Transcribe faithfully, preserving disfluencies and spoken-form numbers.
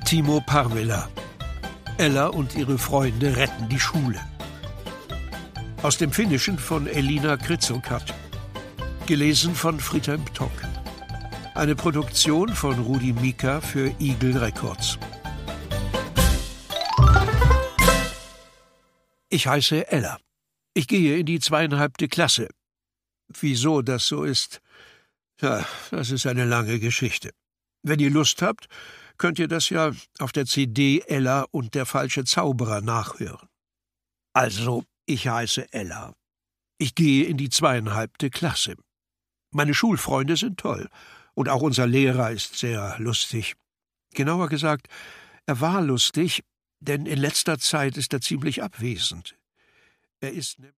Timo Parvela. Ella und ihre Freunde retten die Schule. Aus dem Finnischen von Elina Kritzokat. Gelesen von Friedhelm Tock. Eine Produktion von Rudi Mika für Eagle Records. Ich heiße Ella. Ich gehe in die zweieinhalbte Klasse. Wieso das so ist, ja, das ist eine lange Geschichte. Wenn ihr Lust habt, könnt ihr das ja auf der C D Ella und der falsche Zauberer nachhören. Also, ich heiße Ella. Ich gehe in die zweieinhalbte Klasse. Meine Schulfreunde sind toll und auch unser Lehrer ist sehr lustig. Genauer gesagt, er war lustig, denn in letzter Zeit ist er ziemlich abwesend. Er ist